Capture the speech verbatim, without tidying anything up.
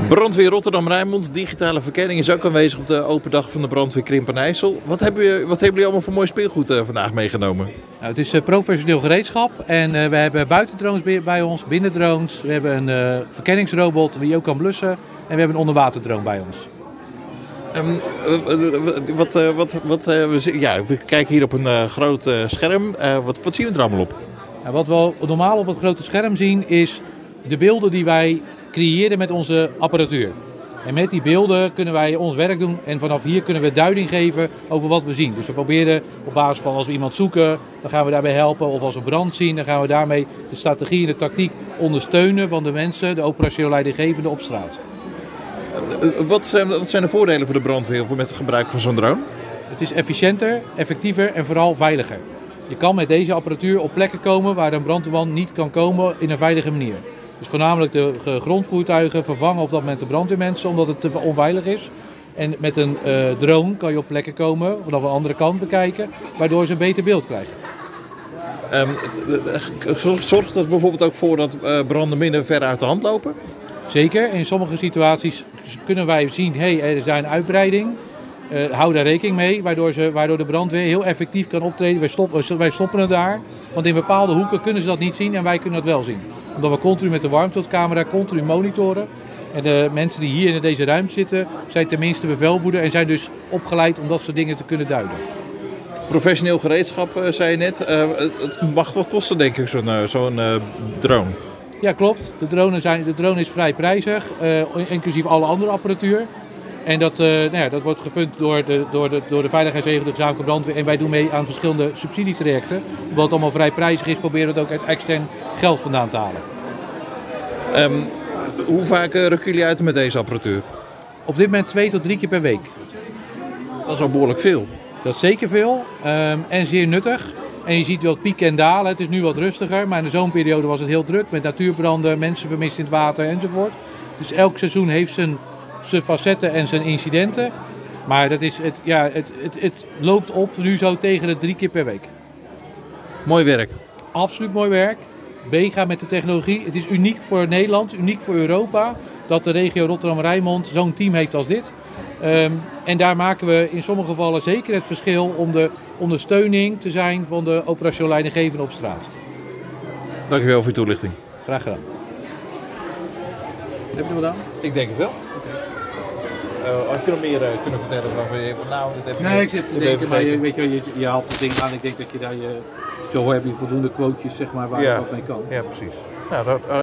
Brandweer Rotterdam-Rijnmond, digitale verkenning is ook aanwezig op de open dag van de brandweer Krimpen en IJssel. Wat hebben, je, wat hebben jullie allemaal voor mooi speelgoed uh, vandaag meegenomen? Nou, het is uh, professioneel gereedschap en uh, we hebben buitendrones bij ons, binnendrones. We hebben een uh, verkenningsrobot die ook kan blussen en we hebben een onderwaterdrone bij ons. Um, wat, uh, wat, wat, uh, we, ja, we kijken hier op een uh, groot uh, scherm. Uh, wat, wat zien we er allemaal op? Nou, wat we normaal op het grote scherm zien is de beelden die wij creëren met onze apparatuur. En met die beelden kunnen wij ons werk doen en vanaf hier kunnen we duiding geven over wat we zien. Dus we proberen op basis van als we iemand zoeken, dan gaan we daarbij helpen. Of als we brand zien, dan gaan we daarmee de strategie en de tactiek ondersteunen van de mensen, de operationeel leidinggevenden op straat. Wat zijn, wat zijn de voordelen voor de brandweer met het gebruik van zo'n drone? Het is efficiënter, effectiever en vooral veiliger. Je kan met deze apparatuur op plekken komen waar een brandweerman niet kan komen in een veilige manier. Dus voornamelijk de grondvoertuigen vervangen op dat moment de brandweermensen omdat het te onveilig is. En met een uh, drone kan je op plekken komen, vanaf een andere kant bekijken, waardoor ze een beter beeld krijgen. Um, zorgt dat bijvoorbeeld ook voor dat uh, branden minder ver uit de hand lopen? Zeker. In sommige situaties kunnen wij zien, hé, hey, er is een uitbreiding. Uh, hou daar rekening mee, waardoor, ze, waardoor de brandweer heel effectief kan optreden. Wij stoppen, wij stoppen het daar, want in bepaalde hoeken kunnen ze dat niet zien en wij kunnen dat wel zien. Omdat we continu met de warmtecamera continu monitoren. En de mensen die hier in deze ruimte zitten, zijn tenminste bevelvoerder en zijn dus opgeleid om dat soort dingen te kunnen duiden. Professioneel gereedschap, uh, zei je net. Uh, het, het mag wel kosten, denk ik, zo'n uh, zo'n uh, drone. Ja, klopt. De drone, zijn, de drone is vrij prijzig, uh, inclusief alle andere apparatuur. En dat, uh, nou ja, dat wordt gefund door de, door de, door de veiligheidsregio, de gezamenlijke brandweer. En wij doen mee aan verschillende subsidietrajecten. Omdat het allemaal vrij prijzig is, proberen we het ook uit extern geld vandaan te halen. Um, hoe vaak uh, rukken jullie uit met deze apparatuur? Op dit moment twee tot drie keer per week. Dat is al behoorlijk veel. Dat is zeker veel um, en zeer nuttig. En je ziet wat pieken en dalen. Het is nu wat rustiger, maar in de zomerperiode was het heel druk. Met natuurbranden, mensen vermist in het water enzovoort. Dus elk seizoen heeft zijn, zijn facetten en zijn incidenten. Maar dat is het, ja, het, het, het loopt op nu zo tegen de drie keer per week. Mooi werk. Absoluut mooi werk. B gaat met de technologie. Het is uniek voor Nederland, uniek voor Europa. Dat de regio Rotterdam-Rijnmond zo'n team heeft als dit. Um, en daar maken we in sommige gevallen zeker het verschil om de ondersteuning te zijn van de operationeel leidinggevenden op straat. Dankjewel voor je toelichting. Graag gedaan. Heb je er wat aan? Ik denk het wel. Okay. Uh, had je nog meer uh, kunnen vertellen waarvan je van nou, dit heb je Nee, ik zit te denken, maar je, weet je, je, je haalt het ding aan. Ik denk dat je daar je, zo heb je voldoende quotejes zeg maar, waar ja. je wat mee kan. Ja, precies. Nou, dat, uh,